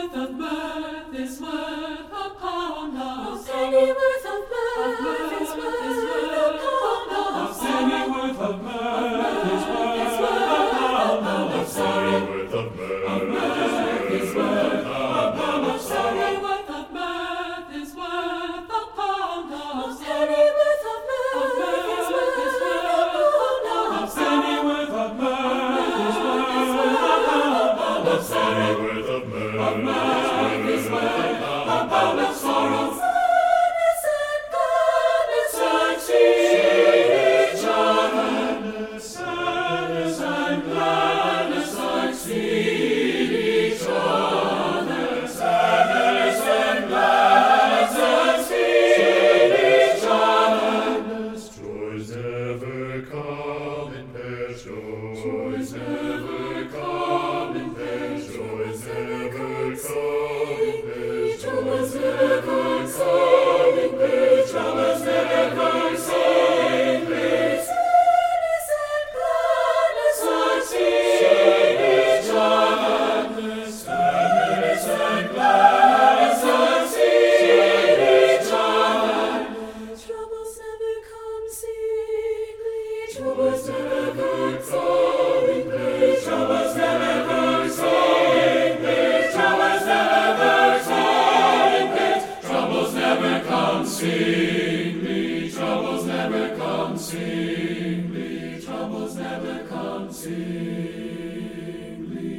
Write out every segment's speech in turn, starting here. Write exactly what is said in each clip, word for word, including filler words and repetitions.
worth of mirth is worth a pound of A penny worth of mirth is worth a pound of A penny worth of mirth is worth a pound of sorrow. Worth of A mirth mirth is worth a pound of A sorrow. penny Worth of mirth is worth a pound of A penny worth of mirth is worth a pound of A penny worth of mirth is worth a pound of sorrow. worth of A mirth is worth a pound of sorrow. Sadness and gladness Succeed each other. Sadness and gladness succeed each other. Sadness and gladness succeed each other. joys never come in pairs. Joys never come in pairs. Joys never come in pairs. Troubles never come in pairs. Troubles never come in pairs. Sadness and gladness Succeed each other. Sadness and gladness succeed each other. Troubles never come singly. Troubles never come in pairs. Troubles never come in pairs. Troubles never come in pairs. Troubles never come singly. Troubles never come singly. Troubles never come singly.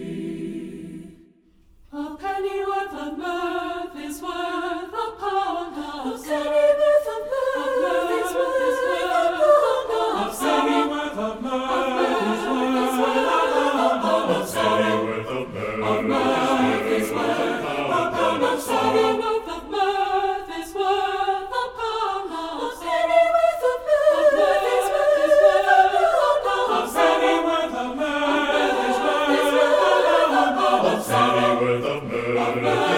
A penny worth of mirth is worth a pound A of penny worth of mirth is worth a pound of A penny worth of mirth is worth a pound of sorrow. Worth of A mirth. mirth is worth a pound of sorrow. Worth of mirth is worth a pound A of penny worth of mirth is worth a pound A of penny worth of mirth is worth a pound of sorrow. Worth of mirth.